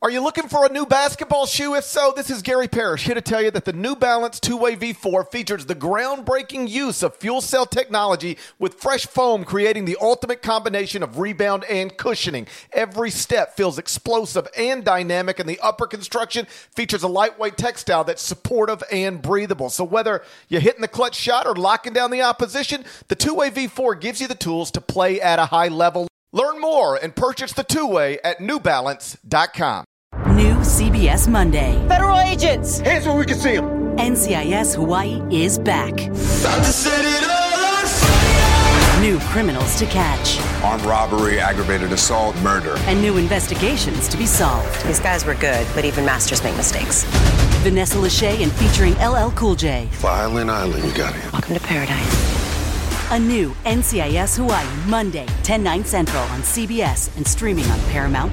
Are you looking for a new basketball shoe? If so, this is Gary Parrish here to tell you that the New Balance 2-Way V4 features the groundbreaking use of fuel cell technology with fresh foam, creating the ultimate combination of rebound and cushioning. Every step feels explosive and dynamic, and the upper construction features a lightweight textile that's supportive and breathable. So whether you're hitting the clutch shot or locking down the opposition, the 2-Way V4 gives you the tools to play at a high level. Learn more and purchase the 2-Way at newbalance.com. New CBS Monday. Federal agents! Hands where we can see them. NCIS Hawaii is back. New criminals to catch. Armed robbery, aggravated assault, murder. And new investigations to be solved. These guys were good, but even masters make mistakes. Vanessa Lachey and featuring LL Cool J. Violent Island, you got it. Welcome to paradise. A new NCIS Hawaii, Monday, 10/9 Central on CBS and streaming on Paramount+.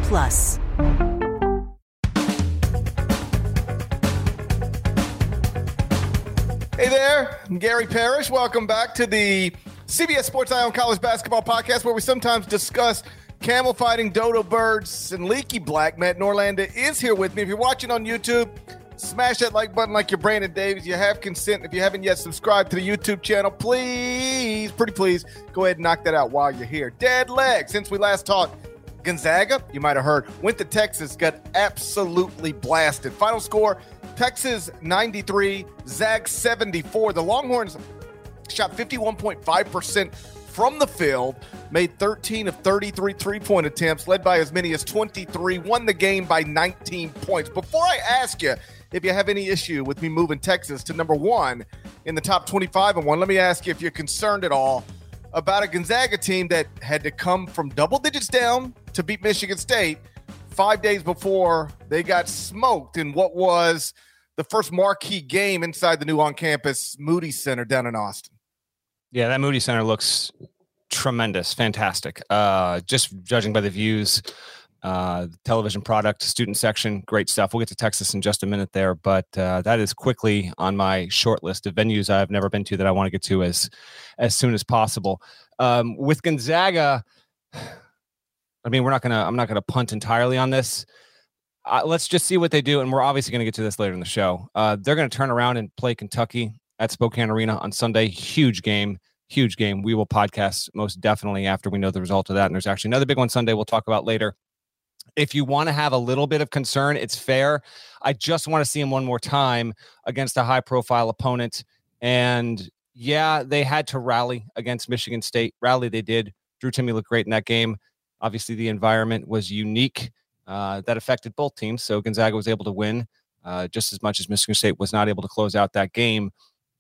Hey there, I'm Gary Parrish. Welcome back to the CBS Sports Eye on College Basketball Podcast, where we sometimes discuss camel fighting, dodo birds, and leaky black. Matt Norlander is here with me. If you're watching on YouTube, smash that like button like you're Brandon Davis. You have consent. If you haven't yet subscribed to the YouTube channel, please, pretty please, go ahead and knock that out while you're here. Dead leg. Since we last talked, Gonzaga, you might have heard, went to Texas, got absolutely blasted. Final score, Texas 93, Zags 74. The Longhorns shot 51.5% from the field, made 13 of 33 three-point attempts, led by as many as 23, won the game by 19 points. Before I ask you if you have any issue with me moving Texas to number one in the top 25 and one, let me ask you if you're concerned at all about a Gonzaga team that had to come from double digits down to beat Michigan State 5 days before they got smoked in what was the first marquee game inside the new on-campus Moody Center down in Austin. Yeah, that Moody Center looks tremendous, fantastic. Just judging by the views, television product, student section, great stuff. We'll get to Texas in just a minute there, but that is quickly on my short list of venues I've never been to that I want to get to as soon as possible. With Gonzaga, I mean, I'm not gonna punt entirely on this. Let's just see what they do, and we're obviously going to get to this later in the show. They're going to turn around and play Kentucky at Spokane Arena on Sunday. Huge game. We will podcast most definitely after we know the result of that. And there's actually another big one Sunday we'll talk about later. If you want to have a little bit of concern, it's fair. I just want to see him one more time against a high-profile opponent. And, yeah, they had to rally against Michigan State. Rally they did. Drew Timme looked great in that game. Obviously, the environment was unique. That affected both teams. So Gonzaga was able to win just as much as Michigan State was not able to close out that game.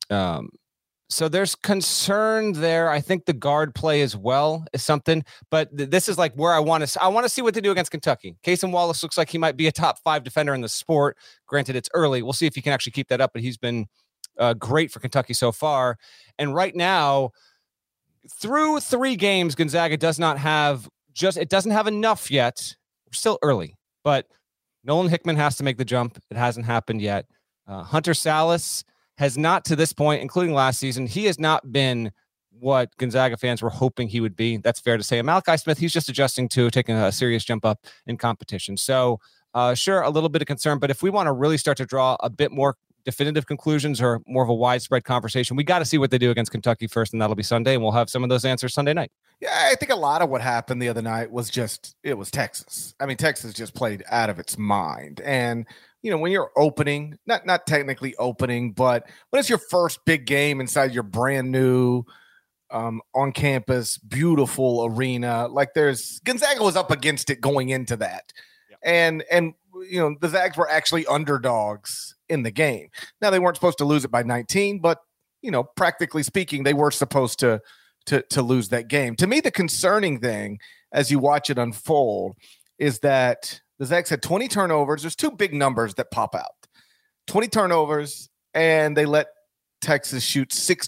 So there's concern there. I think the guard play as well is something, but this is like where I want to see what they do against Kentucky. Cason Wallace looks like he might be a top 5 defender in the sport. Granted, it's early. We'll see if he can actually keep that up, but he's been great for Kentucky so far. And right now, through 3 games, Gonzaga doesn't have enough yet. We're still early, but Nolan Hickman has to make the jump. It hasn't happened yet. Hunter Salas has not, to this point, including last season, he has not been what Gonzaga fans were hoping he would be. That's fair to say. And Malachi Smith, he's just adjusting to taking a serious jump up in competition. So, sure, a little bit of concern, but if we want to really start to draw a bit more definitive conclusions or more of a widespread conversation, we got to see what they do against Kentucky first, and that'll be Sunday, and we'll have some of those answers Sunday night. Yeah, I think a lot of what happened the other night was it was Texas. I mean, Texas just played out of its mind. And, you know, when you're opening, not technically opening, but when it's your first big game inside your brand new on campus, beautiful arena, like Gonzaga was up against it going into that. Yep. And, you know, the Zags were actually underdogs in the game. Now, they weren't supposed to lose it by 19, but, you know, practically speaking, they were supposed to lose that game. To me, the concerning thing as you watch it unfold is that the Zags had 20 turnovers. There's 2 big numbers that pop out. 20 turnovers, and they let Texas shoot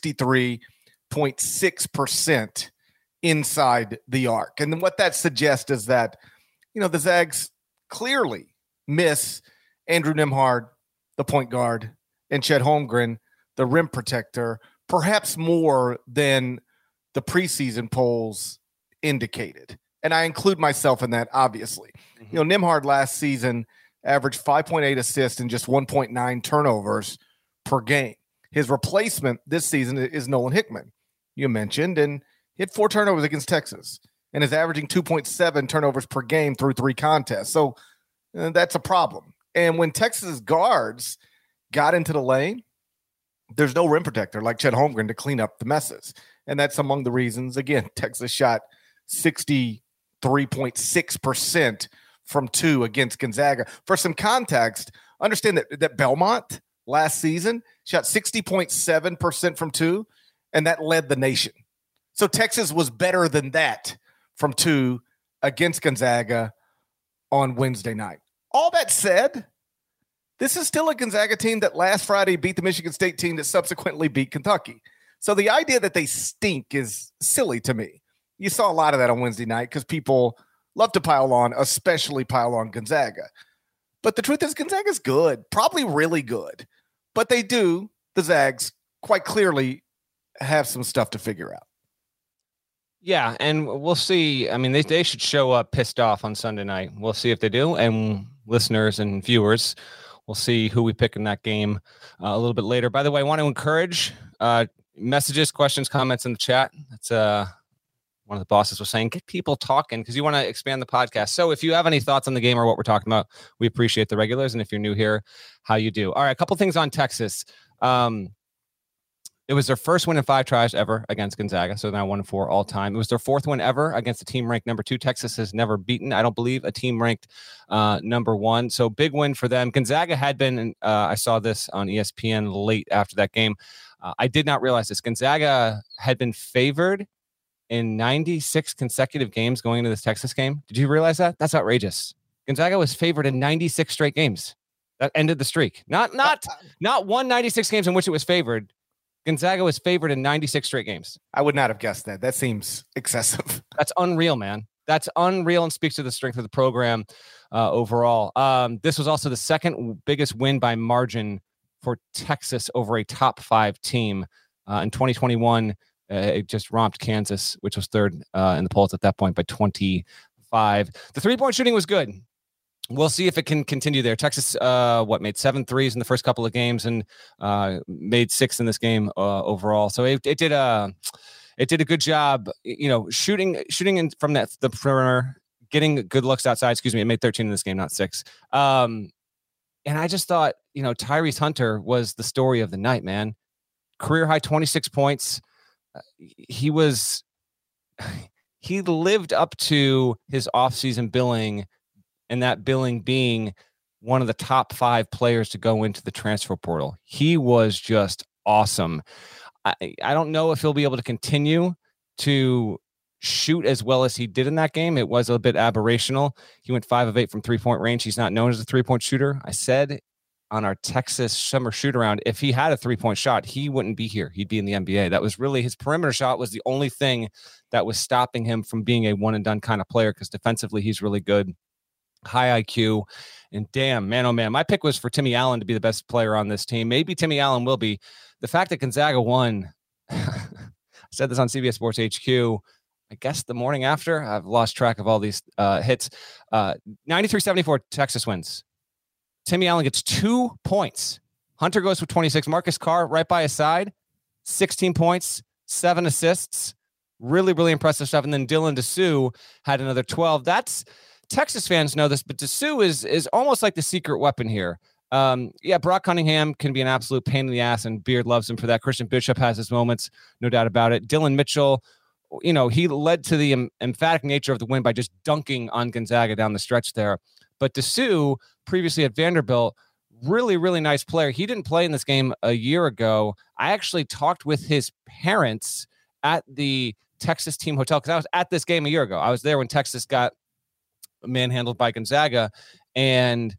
63.6% inside the arc. And what that suggests is that, you know, the Zags clearly miss Andrew Nembhard, the point guard, and Chet Holmgren, the rim protector, perhaps more than the preseason polls indicated. And I include myself in that, obviously. Mm-hmm. You know, Nembhard last season averaged 5.8 assists and just 1.9 turnovers per game. His replacement this season is Nolan Hickman, you mentioned, and he had 4 turnovers against Texas and is averaging 2.7 turnovers per game through 3 contests. So that's a problem. And when Texas guards got into the lane, there's no rim protector like Chet Holmgren to clean up the messes. And that's among the reasons, again, Texas shot 63.6% from 2 against Gonzaga. For some context, understand that Belmont last season shot 60.7% from 2, and that led the nation. So Texas was better than that from 2 against Gonzaga on Wednesday night. All that said, this is still a Gonzaga team that last Friday beat the Michigan State team that subsequently beat Kentucky. So the idea that they stink is silly to me. You saw a lot of that on Wednesday night because people love to pile on, especially pile on Gonzaga. But the truth is Gonzaga's good, probably really good. But the Zags, quite clearly have some stuff to figure out. Yeah, and we'll see. I mean, they should show up pissed off on Sunday night. We'll see if they do. And listeners and viewers, we'll see who we pick in that game a little bit later. By the way, I want to encourage messages, questions, comments in the chat. That's one of the bosses was saying, get people talking because you want to expand the podcast. So if you have any thoughts on the game or what we're talking about, we appreciate the regulars. And if you're new here, how you do. All right, a couple things on Texas. It was their first win in 5 tries ever against Gonzaga. So now 1-4 all time. It was their 4th win ever against a team ranked number 2. Texas has never beaten, I don't believe, a team ranked number 1. So big win for them. Gonzaga had been, I saw this on ESPN late after that game. I did not realize this. Gonzaga had been favored in 96 consecutive games going into this Texas game. Did you realize that? That's outrageous. Gonzaga was favored in 96 straight games. That ended the streak. Not 196 games in which it was favored. Gonzaga was favored in 96 straight games. I would not have guessed that. That seems excessive. That's unreal, man. That's unreal and speaks to the strength of the program overall. This was also the second biggest win by margin for Texas over a top 5 team. In 2021, it just romped Kansas, which was 3rd in the polls at that point by 25. The 3-point shooting was good. We'll see if it can continue there. Texas, made 7 threes in the first couple of games and made 6 in this game overall. So it did a good job, shooting in from the perimeter, getting good looks outside. Excuse me, it made 13 in this game, not 6. And I just thought, Tyrese Hunter was the story of the night, man. Career high 26 points. He lived up to his offseason billing. And that billing being one of the top 5 players to go into the transfer portal. He was just awesome. I don't know if he'll be able to continue to shoot as well as he did in that game. It was a bit aberrational. He went 5 of 8 from 3-point range. He's not known as a 3-point shooter. I said on our Texas summer shoot around, if he had a 3-point shot, he wouldn't be here. He'd be in the NBA. That was really his perimeter shot was the only thing that was stopping him from being a one and done kind of player because defensively he's really good. High IQ, and damn, man, oh man, my pick was for Timmy Allen to be the best player on this team. Maybe Timmy Allen will be. The fact that Gonzaga won, I said this on CBS Sports HQ, I guess the morning after, I've lost track of all these hits. 93-74, Texas wins. Timmy Allen gets 2 points. Hunter goes for 26. Marcus Carr right by his side, 16 points, 7 assists. Really, really impressive stuff. And then Dylan Dessou had another 12. Texas fans know this, but Dessou is almost like the secret weapon here. Brock Cunningham can be an absolute pain in the ass, and Beard loves him for that. Christian Bishop has his moments, no doubt about it. Dylan Mitchell, he led to the emphatic nature of the win by just dunking on Gonzaga down the stretch there. But Dessou, previously at Vanderbilt, really, really nice player. He didn't play in this game a year ago. I actually talked with his parents at the Texas team hotel because I was at this game a year ago. I was there when Texas got manhandled by Gonzaga, and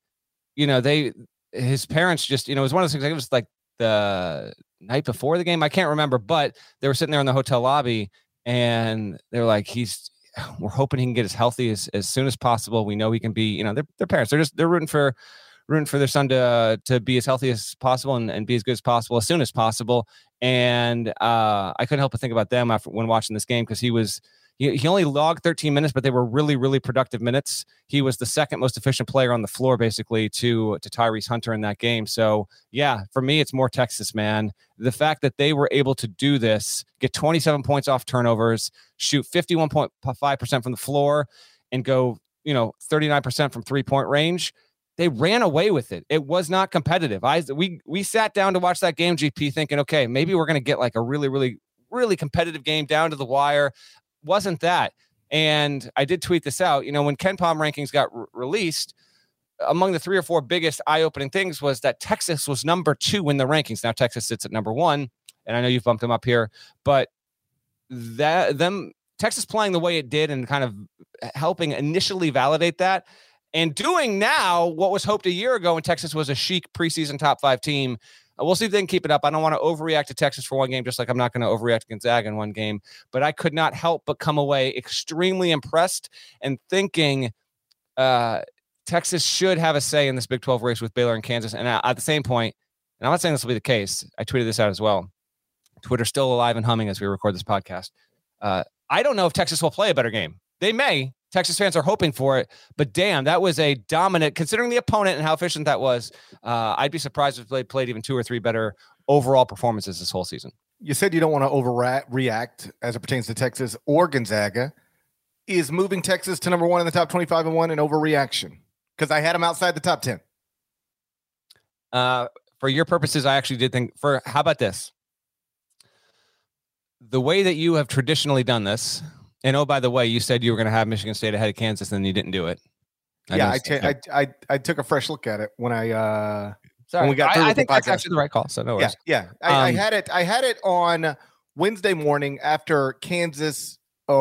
his parents just it was one of those things. It was like the night before the game, I can't remember, but they were sitting there in the hotel lobby and they're like, we're hoping he can get as healthy as soon as possible. We know he can be, their parents, they're rooting for their son to be as healthy as possible and be as good as possible as soon as possible. And I couldn't help but think about them when watching this game because he was He only logged 13 minutes, but they were really, really productive minutes. He was the second most efficient player on the floor, basically, to Tyrese Hunter in that game. So, yeah, for me, it's more Texas, man. The fact that they were able to do this, get 27 points off turnovers, shoot 51.5% from the floor, and go, 39% from three-point range, they ran away with it. It was not competitive. We sat down to watch that game, GP, thinking, okay, maybe we're going to get like a really, really, really competitive game down to the wire. Wasn't that. And I did tweet this out. When KenPom rankings got released, among the 3 or 4 biggest eye-opening things was that Texas was number 2 in the rankings. Now Texas sits at number 1, and I know you've bumped them up here, but Texas playing the way it did and kind of helping initially validate that, and doing now what was hoped a year ago when Texas was a chic preseason top 5 team. We'll see if they can keep it up. I don't want to overreact to Texas for one game, just like I'm not going to overreact to Gonzaga in one game. But I could not help but come away extremely impressed and thinking Texas should have a say in this Big 12 race with Baylor and Kansas. And at the same point, and I'm not saying this will be the case, I tweeted this out as well. Twitter's still alive and humming as we record this podcast. I don't know if Texas will play a better game. They may. Texas fans are hoping for it, but damn, that was a dominant, considering the opponent and how efficient that was. I'd be surprised if they played even 2 or 3 better overall performances this whole season. You said you don't want to overreact as it pertains to Texas or Gonzaga. Is moving Texas to number 1 in the top 25 and 1 an overreaction? Because I had them outside the top 10. For your purposes, I actually did think how about this? The way that you have traditionally done this, and oh, by the way, you said you were going to have Michigan State ahead of Kansas, and you didn't do it. I took a fresh look at it when we got through. I think that's actually the right call. So no worries. Yeah. I had it on Wednesday morning after Kansas,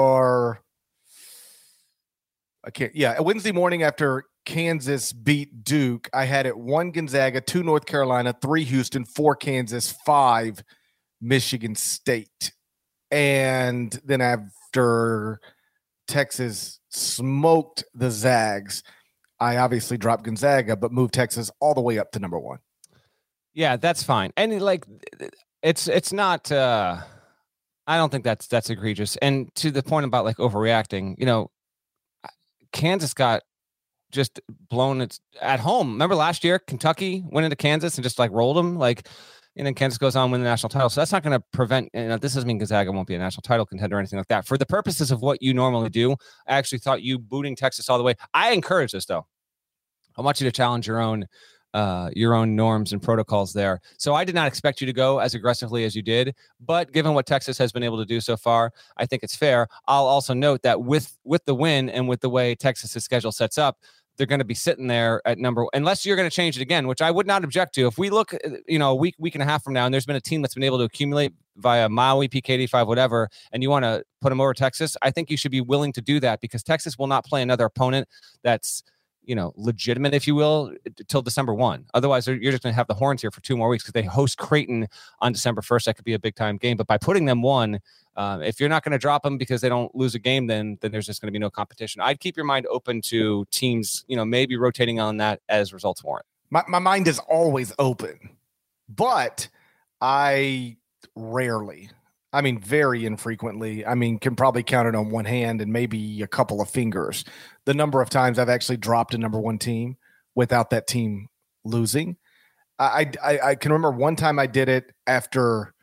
Wednesday morning after Kansas beat Duke. I had it 1 Gonzaga, 2 North Carolina, 3 Houston, 4 Kansas, 5 Michigan State, and then after Texas smoked the Zags, I obviously dropped Gonzaga, but moved Texas all the way up to number 1. Yeah, that's fine. And like, it's not, I don't think that's egregious. And to the point about like overreacting, Kansas got just blown at home. Remember last year, Kentucky went into Kansas and just like rolled them, and then Kansas goes on and win the national title. So that's not going to prevent, this doesn't mean Gonzaga won't be a national title contender or anything like that. For the purposes of what you normally do, I actually thought you booting Texas all the way. I encourage this, though. I want you to challenge your own norms and protocols there. So I did not expect you to go as aggressively as you did, but given what Texas has been able to do so far, I think it's fair. I'll also note that with the win and with the way Texas's schedule sets up, they're going to be sitting there at unless you're going to change it again, which I would not object to. If we look, a week and a half from now, and there's been a team that's been able to accumulate via Maui, PK85, whatever, and you want to put them over Texas, I think you should be willing to do that because Texas will not play another opponent that's, legitimate, if you will, till December 1. Otherwise, you're just going to have the horns here for 2 more weeks because they host Creighton on December 1st. That could be a big time game. But by putting them 1, if you're not going to drop them because they don't lose a game, then there's just going to be no competition. I'd keep your mind open to teams, maybe rotating on that as results warrant. My mind is always open, but I rarely, very infrequently, can probably count it on one hand and maybe a couple of fingers. The number of times I've actually dropped a number 1 team without that team losing. I can remember one time I did it after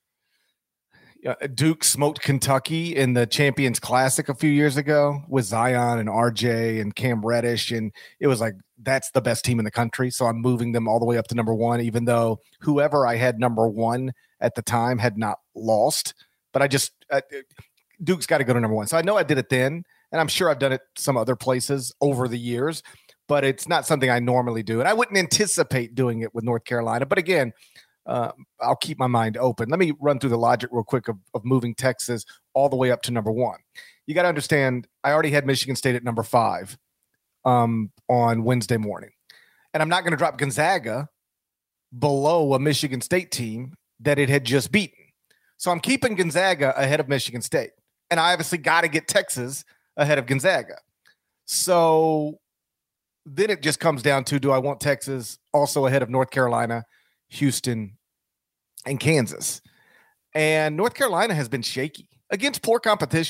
Duke smoked Kentucky in the Champions Classic a few years ago with Zion and RJ and Cam Reddish. And it was like, that's the best team in the country. So I'm moving them all the way up to number 1, even though whoever I had number 1 at the time had not lost. But Duke's got to go to number 1. So I know I did it then, and I'm sure I've done it some other places over the years, but it's not something I normally do. And I wouldn't anticipate doing it with North Carolina. But again, I'll keep my mind open. Let me run through the logic real quick of moving Texas all the way up to number 1. You got to understand, I already had Michigan State at number 5 on Wednesday morning. And I'm not going to drop Gonzaga below a Michigan State team that it had just beaten. So I'm keeping Gonzaga ahead of Michigan State. And I obviously got to get Texas ahead of Gonzaga. So then it just comes down to, do I want Texas also ahead of North Carolina, Houston, and Kansas? And North Carolina has been shaky against poor competition.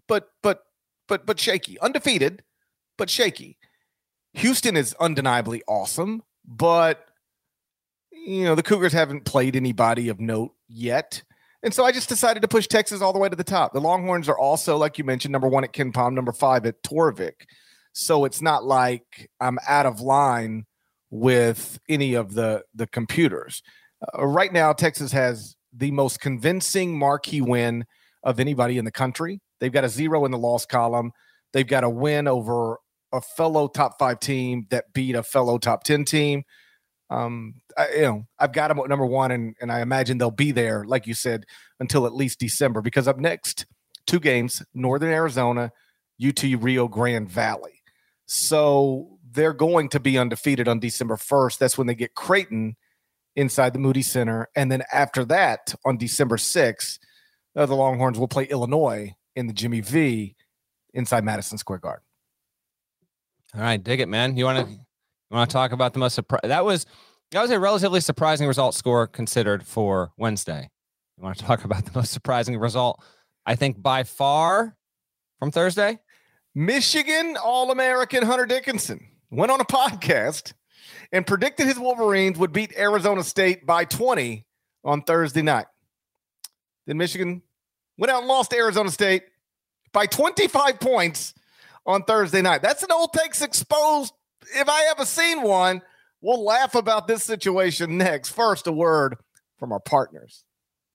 but shaky. Undefeated, but shaky. Houston is undeniably awesome, but the Cougars haven't played anybody of note yet. And so I just decided to push Texas all the way to the top. The Longhorns are also, like you mentioned, number 1 at KenPom, number 5 at Torvik. So it's not like I'm out of line with any of the computers. Right now, Texas has the most convincing marquee win of anybody in the country. They've got a 0 in the loss column. They've got a win over a fellow top 5 team that beat a fellow top 10 team. I've got them at number 1, and I imagine they'll be there, like you said, until at least December, because up next, 2 games, Northern Arizona, UT Rio Grande Valley. So they're going to be undefeated on December 1st. That's when they get Creighton inside the Moody Center. And then after that, on December 6th, the Longhorns will play Illinois in the Jimmy V inside Madison Square Garden. All right, dig it, man. You want to talk about the most that was a relatively surprising result score considered for Wednesday. You want to talk about the most surprising result, I think, by far from Thursday? Michigan All-American Hunter Dickinson went on a podcast and predicted his Wolverines would beat Arizona State by 20 on Thursday night. Then Michigan went out and lost to Arizona State by 25 points on Thursday night. That's an old takes exposed if I ever seen one. We'll laugh about this situation next. First, a word from our partners.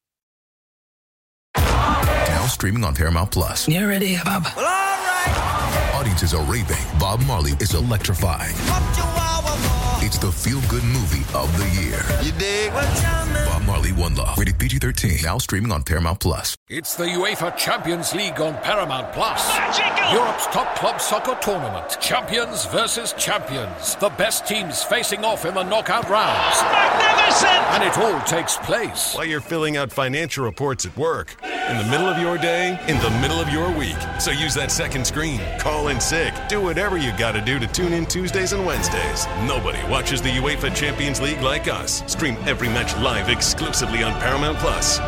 Now streaming on Paramount Plus. You ready, Bob? Well, all right. Audiences are raving. Bob Marley is electrifying. It's the feel-good movie of the year. You dig? Bob Marley, One Love. Rated PG-13. Now streaming on Paramount Plus. It's the UEFA Champions League on Paramount Plus. Europe's top club soccer tournament. Champions versus champions. The best teams facing off in the knockout rounds. Magnificent! And it all takes place while you're filling out financial reports at work, in the middle of your day, in the middle of your week. So use that second screen. Call in sick. Do whatever you got to do to tune in Tuesdays and Wednesdays. Nobody watches the UEFA Champions League like us. Stream every match live exclusively on Paramount Plus.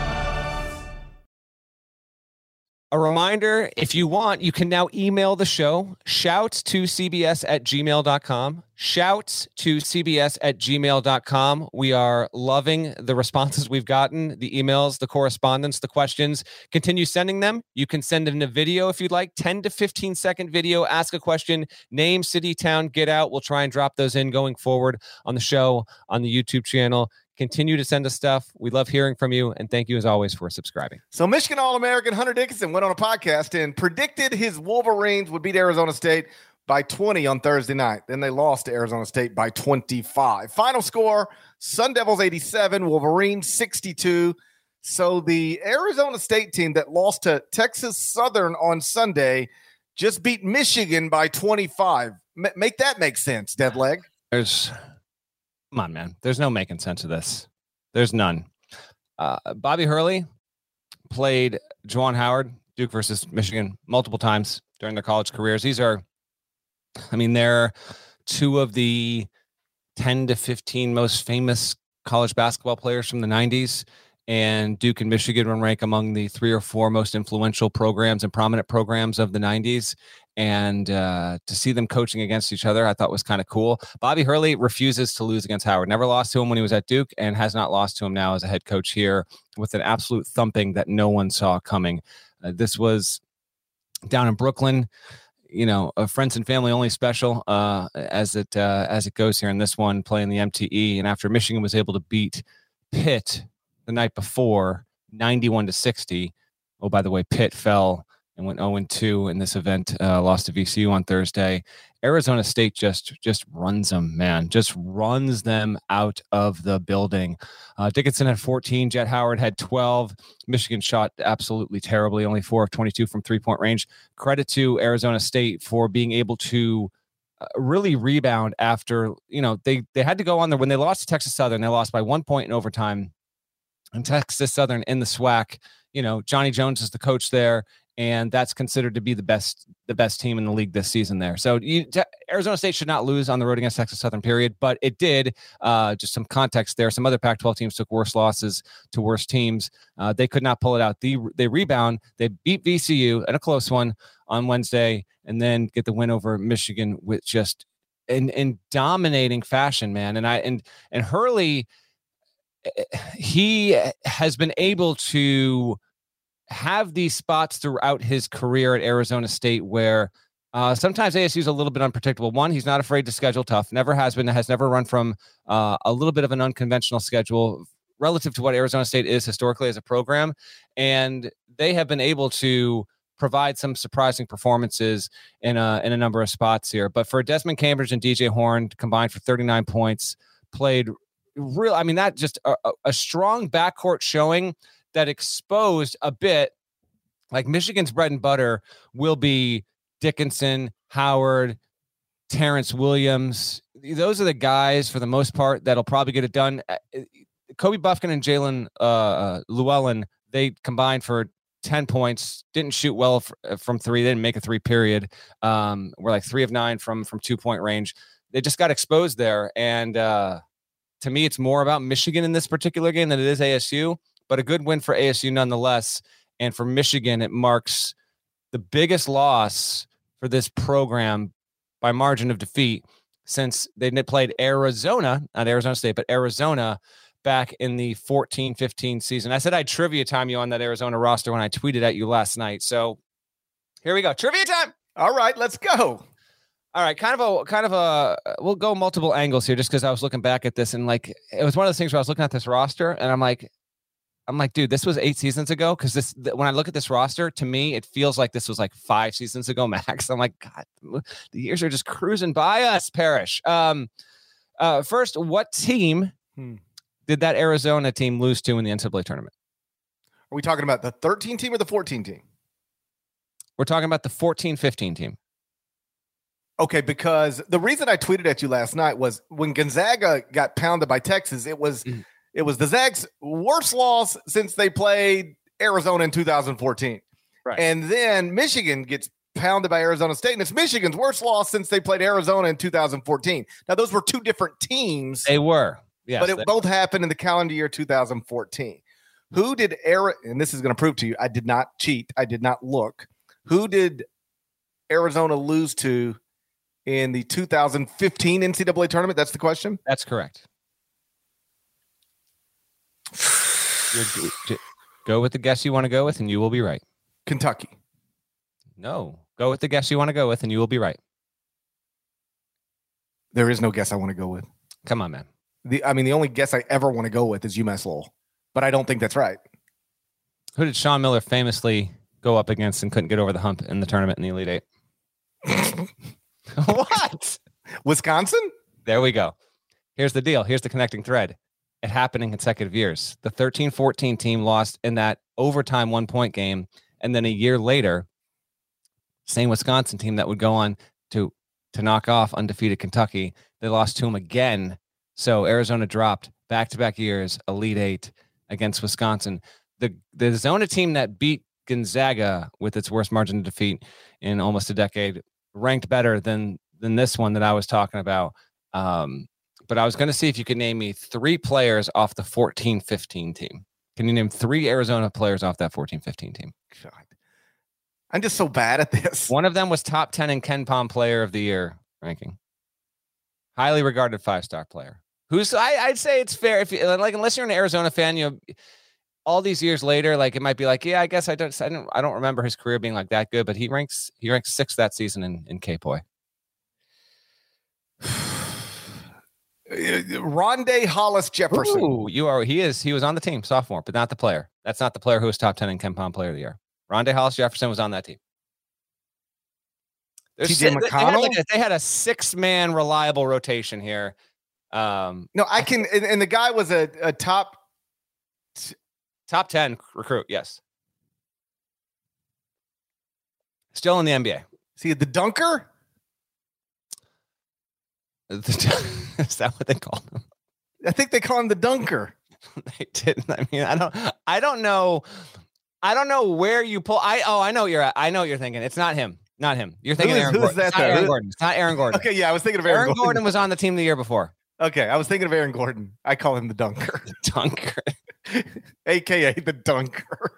A reminder, if you want, you can now email the show, shouts2cbs@gmail.com, shouts2cbs@gmail.com. We are loving the responses we've gotten, the emails, the correspondence, the questions. Continue sending them. You can send in a video if you'd like, 10 to 15 second video, ask a question, name, city, town, get out. We'll try and drop those in going forward on the show, on the YouTube channel. Continue to send us stuff. We love hearing from you, and thank you as always for subscribing. So Michigan All-American Hunter Dickinson went on a podcast and predicted his Wolverines would beat Arizona State by 20 on Thursday night. Then they lost to Arizona State by 25. Final score, Sun Devils 87, Wolverines 62. So the Arizona State team that lost to Texas Southern on Sunday just beat Michigan by 25. Make that make sense, Deadleg. Come on, man. There's no making sense of this. There's none. Bobby Hurley played Juwan Howard, Duke versus Michigan, multiple times during their college careers. They're 2 of the 10 to 15 most famous college basketball players from the 90s. And Duke and Michigan rank among the 3 or 4 most influential programs and prominent programs of the 90s. And to see them coaching against each other, I thought was kind of cool. Bobby Hurley refuses to lose against Howard. Never lost to him when he was at Duke and has not lost to him now as a head coach here with an absolute thumping that no one saw coming. This was down in Brooklyn, friends and family only special as it goes here in this one, playing the MTE. And after Michigan was able to beat Pitt the night before, 91-60. Oh, by the way, Pitt fell and went 0-2 in this event, lost to VCU on Thursday. Arizona State just runs them, man. Just runs them out of the building. Dickinson had 14. Jet Howard had 12. Michigan shot absolutely terribly, only 4 of 22 from three-point range. Credit to Arizona State for being able to really rebound after, they had to go on there. When they lost to Texas Southern, they lost by 1 point in overtime. And Texas Southern in the SWAC, Johnny Jones is the coach there. and that's considered to be the best team in the league this season there. So Arizona State should not lose on the road against Texas Southern, period, but it did. Just some context there. Some other Pac-12 teams took worse losses to worse teams. They could not pull it out. They rebound. They beat VCU in a close one on Wednesday, and then get the win over Michigan with just in dominating fashion, man. And Hurley, he has been able to have these spots throughout his career at Arizona State where sometimes ASU is a little bit unpredictable. One, he's not afraid to schedule tough, never has been, has never run from a little bit of an unconventional schedule relative to what Arizona State is historically as a program. And they have been able to provide some surprising performances in a number of spots here. But for Desmond Cambridge and DJ Horn combined for 39 points, played real. I mean, that just a strong backcourt showing that exposed a bit, like Michigan's bread and butter will be Dickinson, Howard, Terrence Williams. Those are the guys for the most part that'll probably get it done. Kobe Buffkin and Jalen Llewellyn, they combined for 10 points, didn't shoot well from three. They didn't make a three, period. We're like 3 of 9 from 2-point range. They just got exposed there. And to me, it's more about Michigan in this particular game than it is ASU. But a good win for ASU nonetheless. And for Michigan, it marks the biggest loss for this program by margin of defeat since they played Arizona, not Arizona State, but Arizona back in the 14-15 season. I said I'd trivia time you on that Arizona roster when I tweeted at you last night. So here we go. Trivia time. All right, let's go. All right, kind of a. We'll go multiple angles here just because I was looking back at this and like it was one of those things where I was looking at this roster and I'm like, dude, this was 8 seasons ago. Because when I look at this roster, to me, it feels like this was like 5 seasons ago max. I'm like, God, the years are just cruising by us, Parrish. First, what team did that Arizona team lose to in the NCAA tournament? Are we talking about the 13 team or the 14 team? We're talking about the 14-15 team. Okay, because the reason I tweeted at you last night was when Gonzaga got pounded by Texas, it was the Zags' worst loss since they played Arizona in 2014. Right. And then Michigan gets pounded by Arizona State, and it's Michigan's worst loss since they played Arizona in 2014. Now, those were 2 different teams. They were. Yes, but it both happened in the calendar year 2014. Who did and this is going to prove to you, I did not cheat. I did not look. Who did Arizona lose to in the 2015 NCAA tournament? That's the question? That's correct. Go with the guess you want to go with, and you will be right. Kentucky. No. Go with the guess you want to go with, and you will be right. There is no guess I want to go with. Come on, man. The only guess I ever want to go with is UMass Lowell, but I don't think that's right. Who did Sean Miller famously go up against and couldn't get over the hump in the tournament in the Elite Eight? What? Wisconsin? There we go. Here's the deal. Here's the connecting thread. It happened in consecutive years. The 13-14 team lost in that overtime 1-point game, and then a year later, same Wisconsin team that would go on to knock off undefeated Kentucky, they lost to them again. So Arizona dropped back-to-back years, Elite Eight against Wisconsin. The Zona team that beat Gonzaga with its worst margin of defeat in almost a decade ranked better than this one that I was talking about. But I was going to see if you could name me 3 players off the 14-15 team. Can you name 3 Arizona players off that 14-15 team? God. I'm just so bad at this. One of them was top 10 in KenPom Player of the Year ranking. Highly regarded 5-star player. Who's I'd say it's fair if you like, unless you're an Arizona fan, you know, all these years later, like it might be like, yeah, I guess I don't remember his career being like that good, but he ranks 6th that season in KPOI. Rondé Hollis Jefferson. Ooh, he was on the team, sophomore, but not the player. That's not the player who was top 10 in KenPom Player of the Year. Rondé Hollis Jefferson was on that team. TJ McConnell? They had a 6-man reliable rotation here. No, I can, and the guy was a top 10 recruit. Yes. Still in the NBA. See the dunker? Is that what they call him? I think they call him the dunker. They didn't. I mean, I don't know. I don't know where you pull. I know what you're at. I know what you're thinking. It's not him. Not him. You're thinking Aaron Gordon. It's not Aaron Gordon. It's not Aaron Gordon. Okay, yeah, I was thinking of Aaron Gordon. Aaron Gordon was on the team the year before. Okay, I was thinking of Aaron Gordon. I call him the dunker. Dunker. AKA the dunker.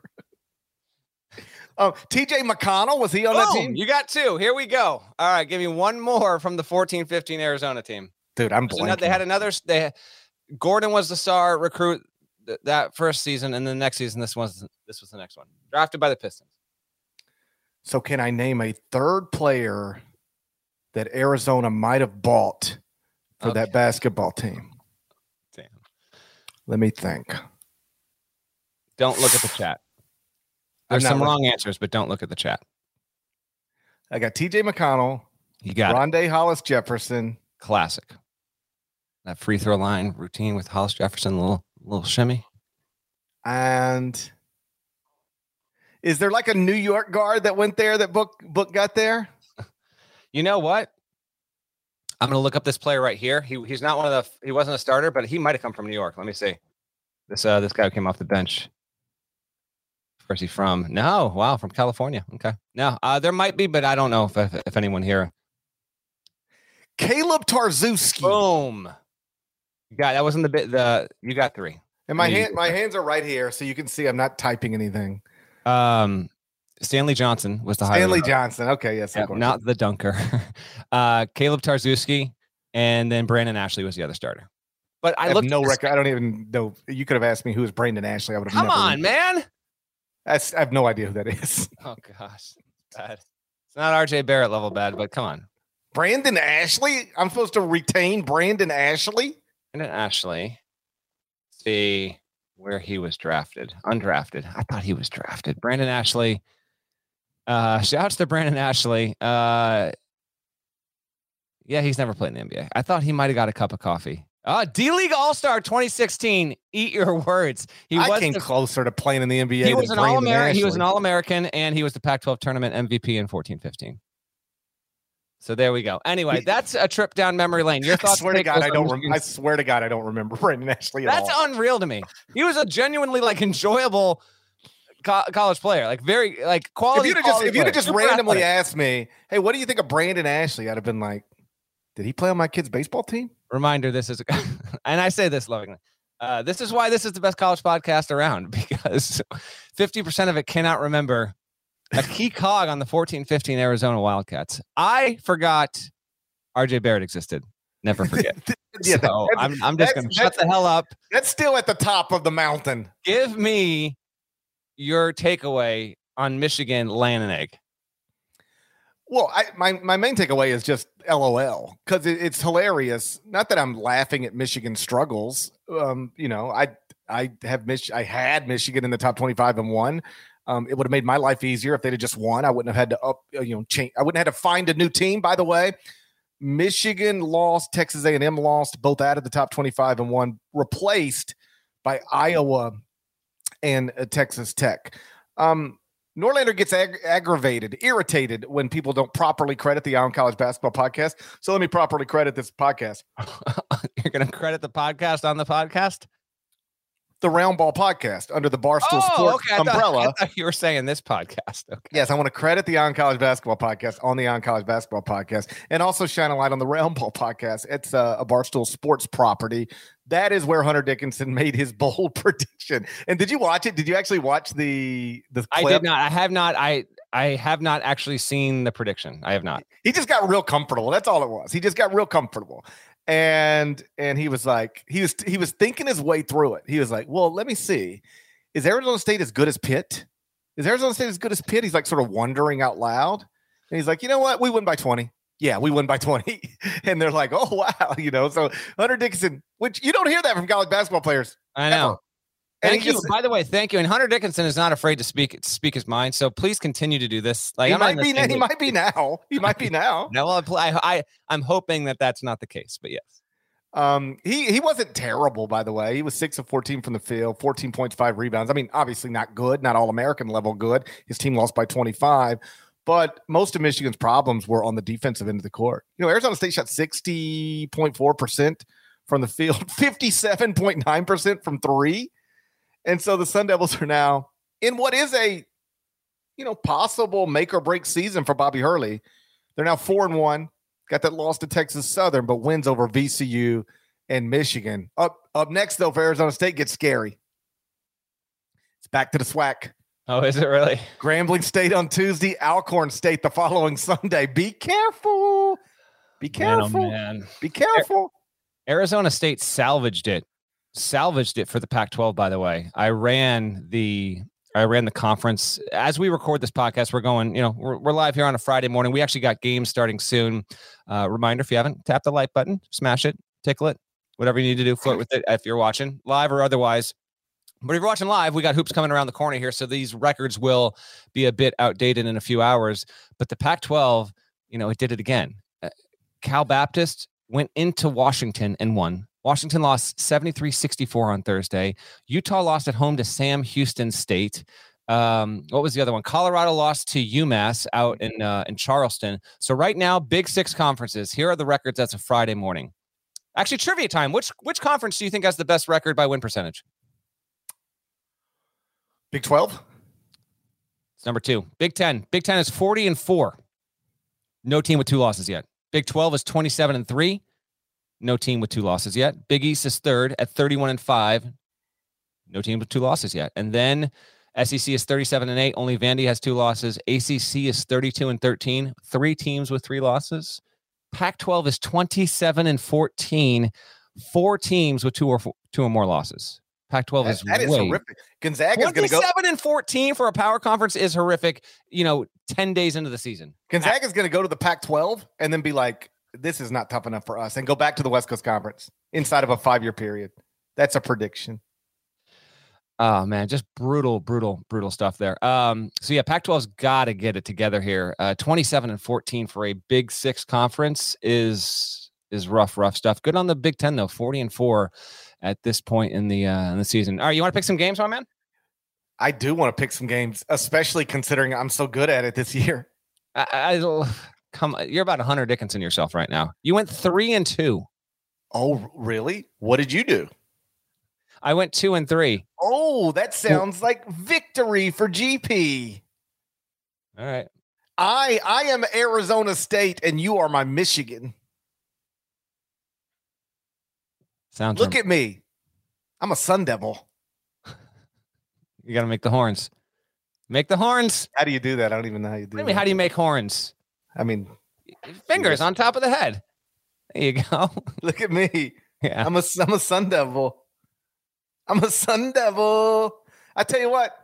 TJ McConnell, was he on that team? You got 2. Here we go. All right, give me one more from the 14-15 Arizona team. Dude, I'm blanking. They had another. Gordon was the star recruit that first season, and the next season, this was the next one. Drafted by the Pistons. So can I name a third player that Arizona might have bought for that basketball team? Damn. Let me think. Don't look at the chat. There's some wrong answers, but don't look at the chat. I got TJ McConnell. You got Rondé Hollis Jefferson. Classic. That free throw line routine with Hollis Jefferson, little shimmy. And is there like a New York guard that went there that Book got there? You know what? I'm going to look up this player right here. He's not he wasn't a starter, but he might have come from New York. Let me see. This guy came off the bench. Where's he from? No. Wow. From California. Okay. No, there might be, but I don't know if anyone here. Caleb Tarczewski. Boom. That wasn't the bit. You got 3. And my hands are right here, so you can see I'm not typing anything. Stanley Johnson was the Stanley Johnson. Okay. Yes. Yeah, not the dunker. Caleb Tarczewski, and then Brandon Ashley was the other starter. But I have no record. I don't even know. You could have asked me who is Brandon Ashley. I would have. Come on, man. I have no idea who that is. Oh gosh, bad. It's not RJ Barrett level bad, but come on. Brandon Ashley. I'm supposed to retain Brandon Ashley. Brandon Ashley. See where he was drafted. Undrafted. I thought he was drafted. Brandon Ashley. Shouts to Brandon Ashley. Yeah, he's never played in the NBA. I thought he might have got a cup of coffee. D-League All-Star 2016. Eat your words. I came closer to playing in the NBA. He was an All-American. He was an All-American, and he was the Pac-12 tournament MVP in 14-15. So there we go. Anyway, that's a trip down memory lane. Your thoughts? I swear to God, I don't remember Brandon Ashley at all. That's unreal to me. He was a genuinely enjoyable college player, very quality. If you'd have just randomly asked me, "Hey, what do you think of Brandon Ashley?" I'd have been like, "Did he play on my kid's baseball team?" Reminder: this is, and I say this lovingly. This is why this is the best college podcast around, because 50% of it cannot remember a key cog on the 14-15 Arizona Wildcats. I forgot RJ Barrett existed. Never forget. Yeah, so I'm just going to shut the hell up. That's still at the top of the mountain. Give me your takeaway on Michigan laying an egg. Well, my main takeaway is just LOL, because it's hilarious. Not that I'm laughing at Michigan's struggles. I had Michigan in the top 25 and won. It would have made my life easier if they'd have just won. I wouldn't have had to change. I wouldn't have had to find a new team. By the way, Michigan lost, Texas A&M lost, both out of the top 25 and won, replaced by Iowa and Texas Tech. Norlander gets aggravated, irritated when people don't properly credit the On College Basketball Podcast. So let me properly credit this podcast. You're going to credit the podcast on the podcast? The Round Ball Podcast under the Barstool Sports umbrella. I thought you were saying this podcast. Okay. Yes, I want to credit the On College Basketball Podcast on the On College Basketball Podcast, and also shine a light on the Round Ball Podcast. It's a Barstool Sports property. That is where Hunter Dickinson made his bold prediction. And did you watch it? Did you actually watch the clip? I did not. I have not. I have not actually seen the prediction. I have not. He just got real comfortable. That's all it was. He just got real comfortable. And he was like, he was thinking his way through it. He was like, well, let me see. Is Arizona State as good as Pitt? Is Arizona State as good as Pitt? He's like sort of wondering out loud. And he's like, you know what? We win by 20. Yeah, we win by 20. And they're like, oh, wow. So Hunter Dickinson, which you don't hear that from college basketball players. I know. Ever. Thank you. By the way, thank you. And Hunter Dickinson is not afraid to speak his mind. So please continue to do this. He might be now. He might be now. No, I'm hoping that that's not the case. But yes. He wasn't terrible, by the way. He was 6 of 14 from the field, 14 points, 5 rebounds. I mean, obviously not good, not All-American level good. His team lost by 25. But most of Michigan's problems were on the defensive end of the court. Arizona State shot 60.4% from the field, 57.9% from three. And so the Sun Devils are now in what is a, possible make or break season for Bobby Hurley. They're now 4-1, got that loss to Texas Southern, but wins over VCU and Michigan. Up next, though, for Arizona State gets scary. It's back to the SWAC. Oh, is it really? Grambling State on Tuesday, Alcorn State the following Sunday. Be careful. Be careful. Man, oh, man. Be careful. Arizona State salvaged it for the Pac-12, by the way. I ran the conference. As we record this podcast, we're going, we're live here on a Friday morning. We actually got games starting soon. Reminder, if you haven't, tap the like button, smash it, tickle it, whatever you need to do, flirt with it if you're watching live or otherwise. But if you're watching live, we got hoops coming around the corner here, so these records will be a bit outdated in a few hours. But the Pac-12, it did it again. Cal Baptist went into Washington and won. Washington lost 73-64 on Thursday. Utah lost at home to Sam Houston State. What was the other one? Colorado lost to UMass out in Charleston. So right now, Big Six conferences. Here are the records as of Friday morning. Actually, trivia time. Which conference do you think has the best record by win percentage? Big 12? It's number 2. Big 10. Big 10 is 40-4. No team with 2 losses yet. Big 12 is 27-3. No team with 2 losses yet. Big East is 3rd at 31-5. No team with 2 losses yet. And then SEC is 37-8. Only Vandy has 2 losses. ACC is 32-13. 3 teams with 3 losses. Pac-12 is 27-14. 4 teams with 2 or more losses. Pac-12 is horrific. Gonzaga is going to go 27-14 for a power conference is horrific. 10 days into the season. Gonzaga is going to go to the Pac-12 and then be like, "This is not tough enough for us," and go back to the West Coast Conference inside of a 5-year period. That's a prediction. Oh man, just brutal stuff there. So yeah, Pac-12's got to get it together here. 27-14 for a Big Six conference is rough stuff. Good on the Big Ten though, 40-4 at this point in the season. All right, you want to pick some games, my man? I do want to pick some games, especially considering I'm so good at it this year. You're about Hunter Dickinson yourself right now. You went 3-2. Oh, really? What did you do? I went 2-3. Oh, that sounds like victory for GP. All right. I am Arizona State, and you are my Michigan. Look at me. I'm a Sun Devil. You got to make the horns. Make the horns. How do you do that? I don't even know how you do that. How do you make horns? I mean, fingers on top of the head. There you go. Look at me. Yeah. I'm a Sun Devil. I'm a Sun Devil. I tell you what.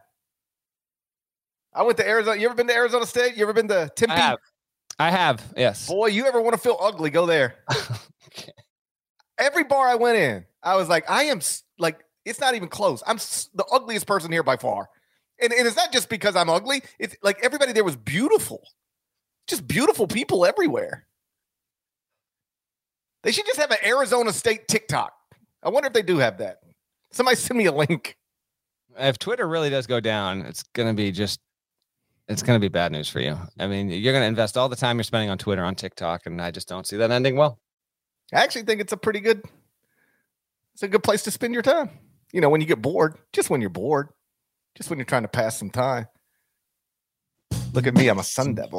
I went to Arizona. You ever been to Arizona State? You ever been to Tempe? I have. Yes. Boy, you ever want to feel ugly, go there. Okay. Every bar I went in, I was like, I am like, it's not even close. I'm the ugliest person here by far. And it's not just because I'm ugly. It's like everybody there was beautiful. Just beautiful people everywhere. They should just have an Arizona State TikTok. I wonder if they do have that. Somebody send me a link. If Twitter really does go down, it's going to be bad news for you. I mean, you're going to invest all the time you're spending on Twitter, on TikTok, and I just don't see that ending well. I actually think it's a good place to spend your time. When you get bored, just when you're bored, just when you're trying to pass some time. Look at me. I'm a Sun Devil.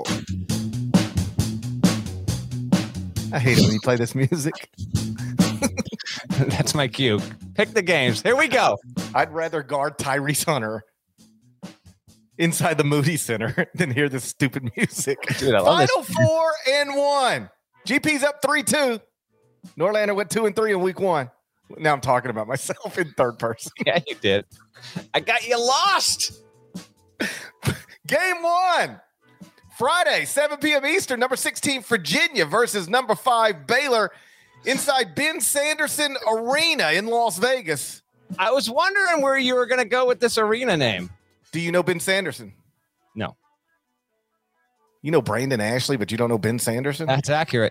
I hate it when you play this music. That's my cue. Pick the games. Here we go. I'd rather guard Tyrese Hunter inside the Moody Center than hear this stupid music. Dude, I love Final this. 4-1. GP's up 3-2. Norlander went 2-3 in week 1. Now I'm talking about myself in third person. Yeah, you did. I got you lost. Game 1. Friday, 7 p.m. Eastern, number 16 Virginia versus number 5 Baylor inside Ben Sanderson Arena in Las Vegas. I was wondering where you were going to go with this arena name. Do you know Ben Sanderson? No. You know Brandon Ashley, but you don't know Ben Sanderson? That's accurate.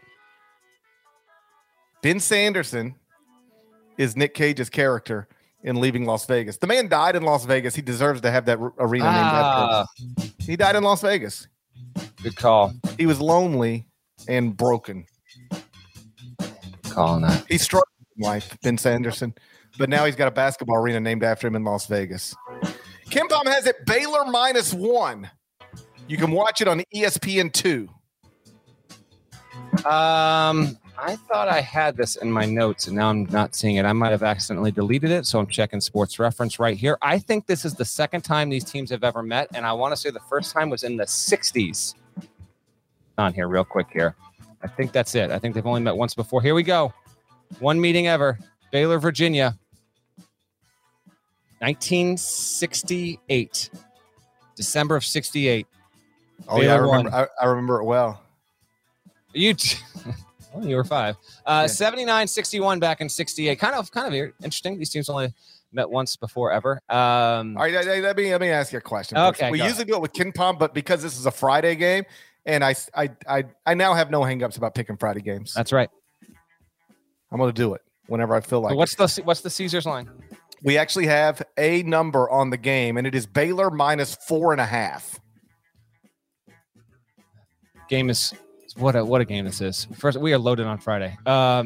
Ben Sanderson is Nick Cage's character in Leaving Las Vegas. The man died in Las Vegas. He deserves to have that arena named after him. He died in Las Vegas. Good call. He was lonely and broken. Calling that. He struggled in life, Ben Sanderson, but now he's got a basketball arena named after him in Las Vegas. KenPom has it Baylor -1. You can watch it on ESPN2. I thought I had this in my notes, and now I'm not seeing it. I might have accidentally deleted it, so I'm checking Sports Reference right here. I think this is the second time these teams have ever met, and I want to say the first time was in the 60s. On here real quick here. I think that's it. I think they've only met once before. Here we go. One meeting ever. Baylor, Virginia. 1968. December of 68. Oh, Baylor, yeah, I remember it well. You were 5. 79-61 back in 68. Kind of interesting. These teams only met once before ever. All right, let me ask you a question. Okay, we usually do it with KenPom, but because this is a Friday game, and I now have no hangups about picking Friday games. That's right. I'm going to do it whenever I feel like. So what's the Caesars line? We actually have a number on the game, and it is Baylor -4.5. Game is what a game this is. First, we are loaded on Friday.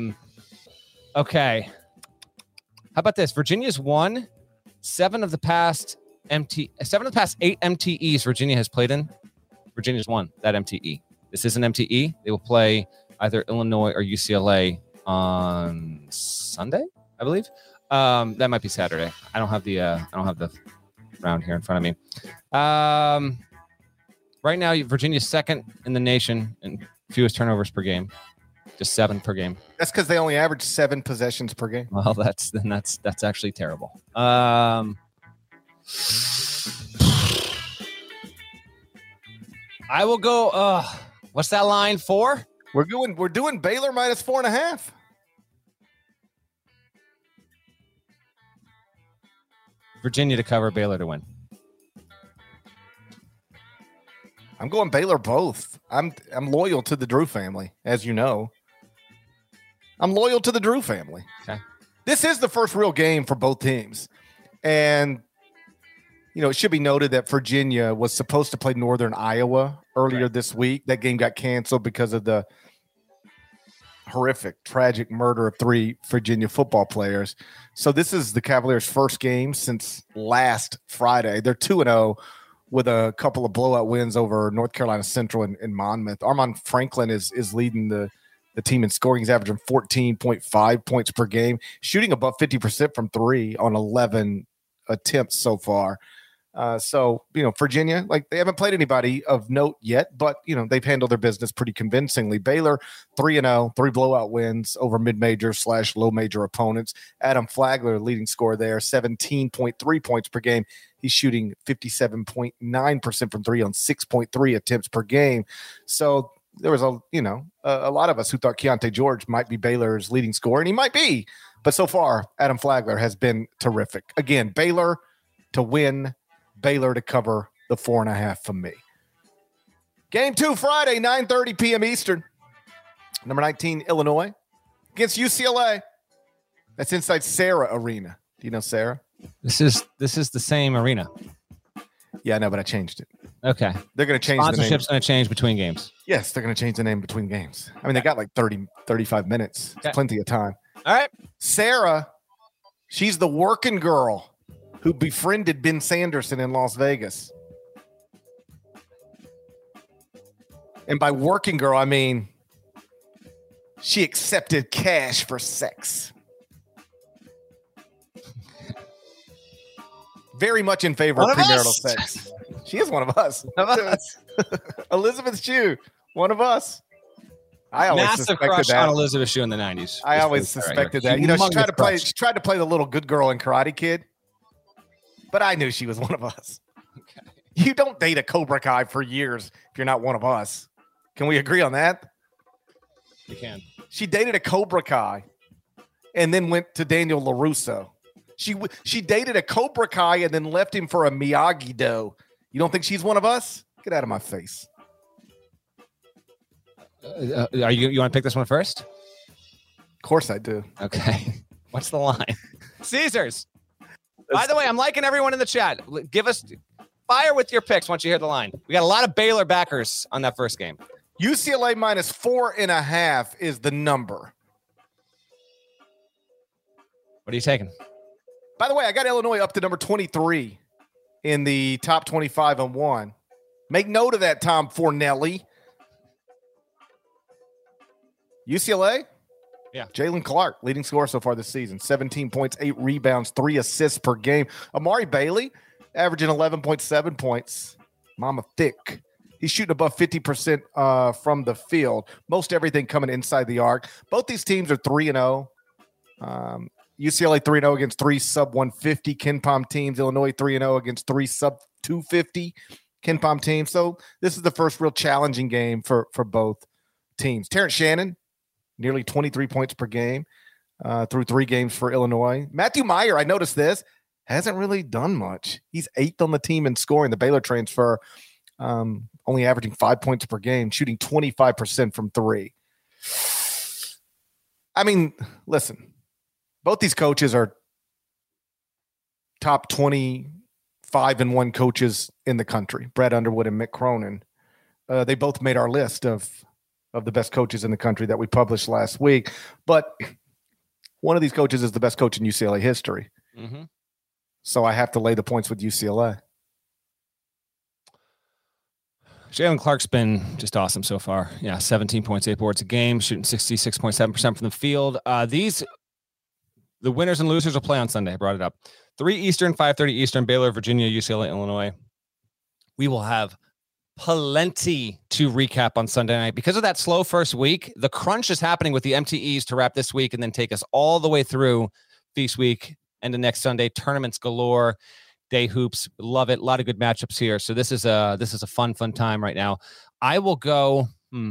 Okay. How about this? Virginia's won 7 of the past 8 MTEs Virginia has played in. Virginia's won that MTE. This is an MTE. They will play either Illinois or UCLA on Sunday, I believe. That might be Saturday. I don't have the round here in front of me. Right now, Virginia's second in the nation in fewest turnovers per game, just 7 per game. That's because they only average 7 possessions per game. Well, that's actually terrible. I will go. What's that line for? We're doing Baylor -4.5. Virginia to cover, Baylor to win. I'm going Baylor both. I'm loyal to the Drew family, as you know. I'm loyal to the Drew family. Okay. This is the first real game for both teams. And, it should be noted that Virginia was supposed to play Northern Iowa earlier this week. That game got canceled because of the horrific, tragic murder of 3 Virginia football players. So this is the Cavaliers' first game since last Friday. They're 2-0 with a couple of blowout wins over North Carolina Central and Monmouth. Armand Franklin is leading the team in scoring. He's averaging 14.5 points per game, shooting above 50% from 3 on 11 attempts so far. Virginia, they haven't played anybody of note yet, but, they've handled their business pretty convincingly. Baylor, 3-0, 3 blowout wins over mid-major / low major opponents. Adam Flagler, leading scorer there, 17.3 points per game. He's shooting 57.9% from 3 on 6.3 attempts per game. So there was a lot of us who thought Keontae George might be Baylor's leading scorer, and he might be. But so far, Adam Flagler has been terrific. Again, Baylor to win, Baylor to cover the 4.5 from me. Game 2 Friday, 9:30 p.m. Eastern. Number 19, Illinois against UCLA. That's inside Sarah Arena. Do you know Sarah? This is the same arena. Yeah, I know, but I changed it. Okay. They're going to change the name. Sponsorship's going to change between games. Yes, they're going to change the name between games. I mean, they got 35 minutes. It's plenty of time. All right. Sarah, she's the working girl who befriended Ben Sanderson in Las Vegas. And by working girl, I mean she accepted cash for sex. Very much in favor of premarital sex. She is one of us. Elizabeth Shue, one of us. I always massive crush on Elizabeth Shue in the 90s. I always suspected that. She tried to play the little good girl in Karate Kid. But I knew she was one of us. Okay. You don't date a Cobra Kai for years if you're not one of us. Can we agree on that? You can. She dated a Cobra Kai and then went to Daniel LaRusso. She dated a Cobra Kai and then left him for a Miyagi-Do. You don't think she's one of us? Get out of my face. You want to pick this one first? Of course I do. Okay. What's the line? Caesars. By the way, I'm liking everyone in the chat. Give us fire with your picks once you hear the line. We got a lot of Baylor backers on that first game. UCLA -4.5 is the number. What are you taking? By the way, I got Illinois up to number 23. in the top 25 and 1. Make note of that, Tom Fornelli. UCLA? Yeah. Jalen Clark, leading scorer so far this season. 17 points, 8 rebounds, 3 assists per game. Amari Bailey, averaging 11.7 points. Mama thick. He's shooting above 50% from the field. Most everything coming inside the arc. Both these teams are 3-0. UCLA 3-0 against 3 sub-150 KenPom teams. Illinois 3-0 against 3 sub-250 KenPom teams. So this is the first real challenging game for both teams. Terrence Shannon, nearly 23 points per game through 3 games for Illinois. Matthew Meyer, I noticed this, hasn't really done much. He's 8th on the team in scoring, the Baylor transfer, only averaging 5 points per game, shooting 25% from 3. I mean, listen, both these coaches are top 25 and 1 coaches in the country, Brett Underwood and Mick Cronin. They both made our list of the best coaches in the country that we published last week. But one of these coaches is the best coach in UCLA history. Mm-hmm. So I have to lay the points with UCLA. Jalen Clark's been just awesome so far. Yeah, 17 points, 8 boards a game, shooting 66.7% from the field. The winners and losers will play on Sunday. I brought it up. 3 Eastern, 5:30 Eastern, Baylor, Virginia, UCLA, Illinois. We will have plenty to recap on Sunday night. Because of that slow first week, the crunch is happening with the MTEs to wrap this week and then take us all the way through Feast Week and the next Sunday. Tournaments galore. Day hoops, love it. A lot of good matchups here. So this is a fun time right now. I will go.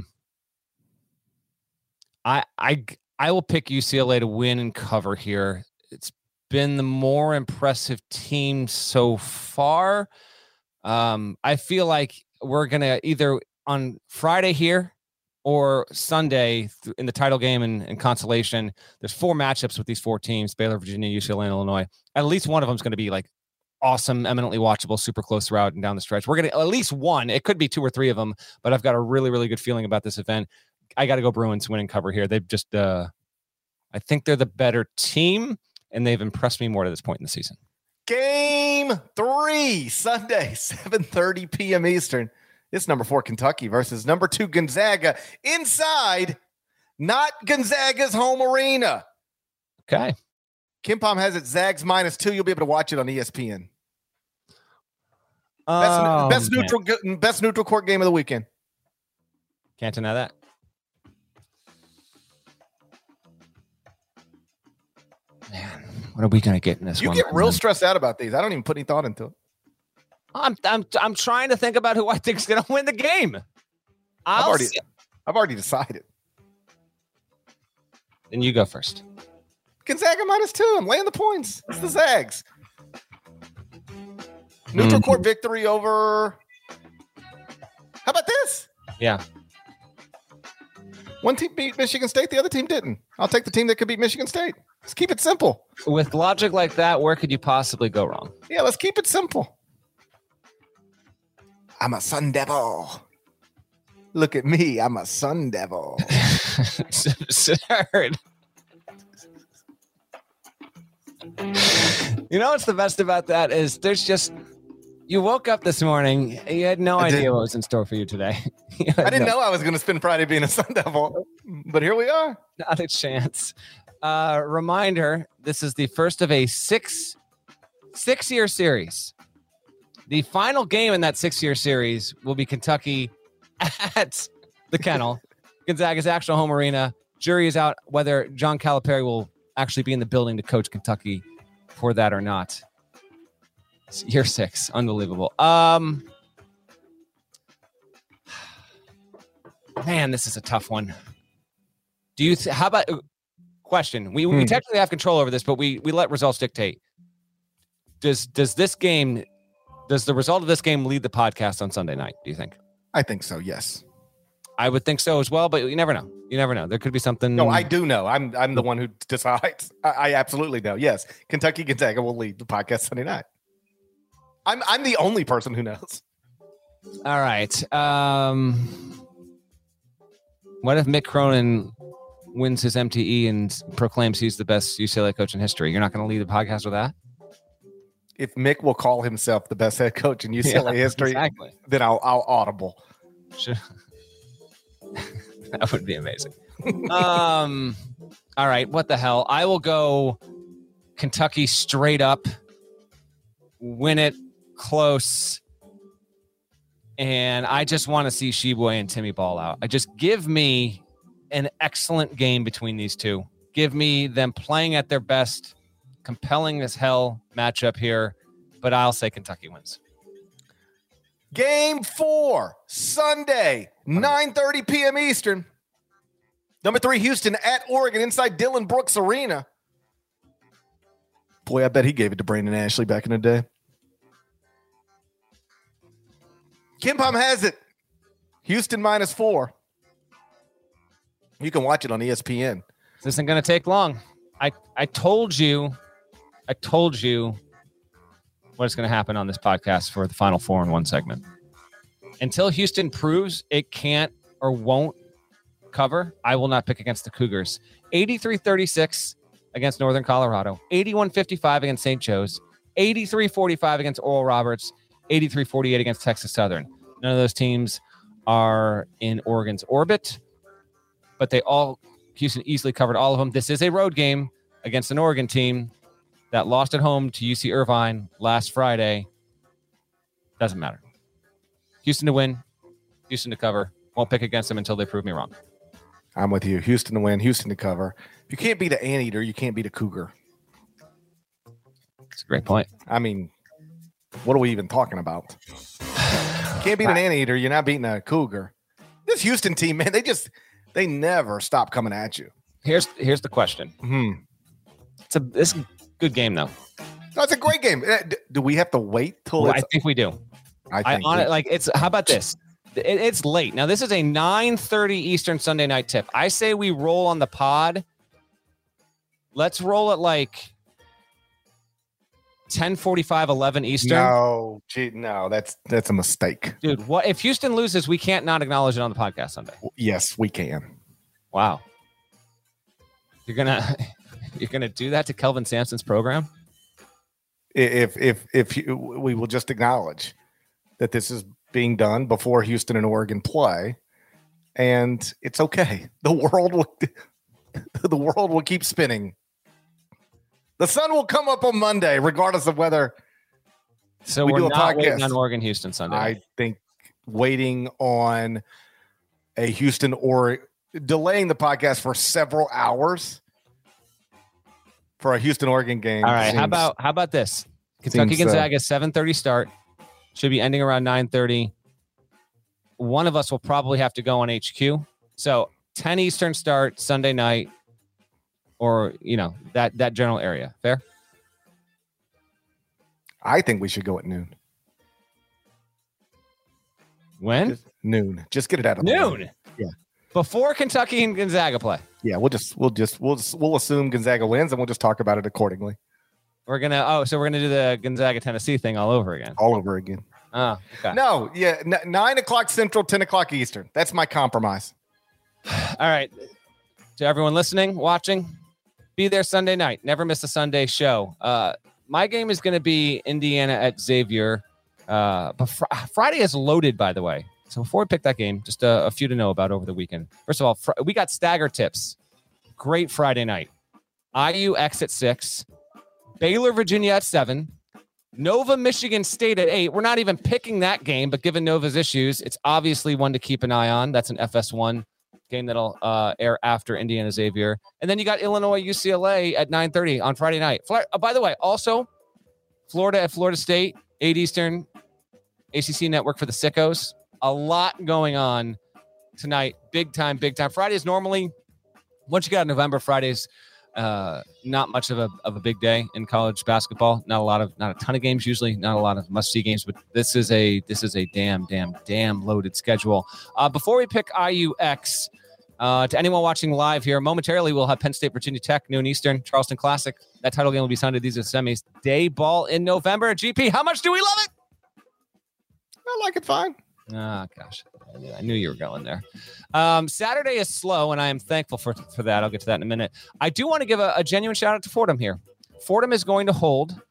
I will pick UCLA to win and cover here. It's been the more impressive team so far. I feel like we're gonna either on Friday here or Sunday in the title game and consolation. There's 4 matchups with these 4 teams: Baylor, Virginia, UCLA, and Illinois. At least one of them is going to be like awesome, eminently watchable, super close throughout and down the stretch. We're going to at least one. It could be 2 or 3 of them, but I've got a really, really good feeling about this event. I got to go Bruins win and cover here. They've just, I think they're the better team, and they've impressed me more to this point in the season. Game 3, Sunday, 7:30 p.m. Eastern. It's number 4 Kentucky versus number 2 Gonzaga inside, not Gonzaga's home arena. Okay. KenPom has it Zags -2. You'll be able to watch it on ESPN. Best neutral court game of the weekend. Can't deny that. Man, what are we gonna get in this one? You get real stressed out about these. I don't even put any thought into it. I'm trying to think about who I think is gonna win the game. I've already decided. Then you go first. Gonzaga -2. I'm laying the points. It's the Zags. Neutral court victory over. How about this? Yeah. One team beat Michigan State. The other team didn't. I'll take the team that could beat Michigan State. Let's keep it simple. With logic like that, where could you possibly go wrong? Yeah, let's keep it simple. I'm a Sun Devil. Look at me. I'm a Sun Devil. Absurd. You know what's the best about that is there's just, you woke up this morning and you had no idea what was in store for you today. I didn't know I was going to spend Friday being a Sun Devil, but here we are. Not a chance. Reminder, this is the first of a six-year series. The final game in that 6-year series will be Kentucky at the Kennel, Gonzaga's actual home arena. Jury is out whether John Calipari will actually be in the building to coach Kentucky for that or not. It's year 6. Unbelievable. Man, this is a tough one. Do you how about question? We technically have control over this, but we let results dictate. Does the result of this game lead the podcast on Sunday night, do you think? I think so, yes. I would think so as well, but you never know. You never know. There could be something. No, I do know. I'm the one who decides. I absolutely know. Yes, Kentucky Gonzaga will lead the podcast Sunday night. I'm the only person who knows. All right. What if Mick Cronin wins his MTE and proclaims he's the best UCLA coach in history? You're not going to lead the podcast with that? if Mick will call himself the best head coach in UCLA history, exactly. then I'll audible. Sure. That would be amazing. All right, what the hell? I will go Kentucky straight up, win it close, and I just want to see Sheboy and Timmy ball out. Give me an excellent game between these two. Give me them playing at their best, compelling as hell matchup here, but I'll say Kentucky wins. Game 4, Sunday, 9:30 p.m. Eastern. Number 3, Houston at Oregon inside Dillon Brooks Arena. Boy, I bet he gave it to Brandon Ashley back in the day. KenPom has it. Houston -4. You can watch it on ESPN. This isn't going to take long. I told you what's going to happen on this podcast for the Final Four in one segment. Until Houston proves it can't or won't cover, I will not pick against the Cougars. 83-36 against Northern Colorado, 81-55 against St. Joe's, 83-45 against Oral Roberts, 83-48 against Texas Southern. None of those teams are in Oregon's orbit, but Houston easily covered all of them. This is a road game against an Oregon team that lost at home to UC Irvine last Friday. Doesn't matter. Houston to win, Houston to cover. Won't pick against them until they prove me wrong. I'm with you. Houston to win, Houston to cover. If you can't beat an anteater, you can't beat a cougar. That's a great point. I mean, what are we even talking about? You can't beat an anteater, you're not beating a cougar. This Houston team, man, they never stop coming at you. Here's the question. It's a good game though. No, it's a great game. Do we have to wait till? I think we do. How about this? It's late now. This is a 9:30 Eastern Sunday night tip. I say we roll on the pod. Let's roll at like 10:45, 11 Eastern. No, that's a mistake, dude. What if Houston loses? We can't not acknowledge it on the podcast Sunday. Yes, we can. Wow, you're gonna do that to Kelvin Sampson's program? If we will just acknowledge that this is being done before Houston and Oregon play, and it's okay. The world will keep spinning. The sun will come up on Monday, regardless of whether. So we're not waiting on Oregon Houston Sunday. I think waiting on a Houston or delaying the podcast for several hours for a Houston Oregon game. All right. How about this? Kentucky Gonzaga 7:30 start. Should be ending around 9:30. One of us will probably have to go on HQ. So 10 Eastern start Sunday night, or that general area. Fair? I think we should go at noon. When? Just noon. Just get it out of noon. Yeah. Before Kentucky and Gonzaga play. Yeah, we'll assume Gonzaga wins and we'll just talk about it accordingly. We're gonna do the Gonzaga Tennessee thing all over again. All over again. Oh, okay. No, yeah, 9 o'clock Central, 10 o'clock Eastern. That's my compromise. All right. To everyone listening, watching, be there Sunday night. Never miss a Sunday show. My game is going to be Indiana at Xavier. But Friday is loaded, by the way. So before we pick that game, just a few to know about over the weekend. First of all, we got stagger tips. Great Friday night. IU-X at 6. Baylor, Virginia at 7. Nova, Michigan State at 8. We're not even picking that game, but given Nova's issues, it's obviously one to keep an eye on. That's an FS1 game that'll air after Indiana Xavier. And then you got Illinois, UCLA at 9:30 on Friday night. By the way, also Florida at Florida State, 8 Eastern, ACC Network for the sickos. A lot going on tonight. Big time. Friday is normally, once you got November, Fridays, not much of a big day in college basketball. Not a ton of games usually. Not a lot of must-see games, but this is a damn loaded schedule. Before we pick IU-X, to anyone watching live here, momentarily we'll have Penn State, Virginia Tech, noon Eastern, Charleston Classic. That title game will be Sunday. These are semis. Day ball in November. GP, how much do we love it? I like it fine. Oh, gosh. I knew you were going there. Saturday is slow, and I am thankful for that. I'll get to that in a minute. I do want to give a genuine shout-out to Fordham here. Fordham is going to hold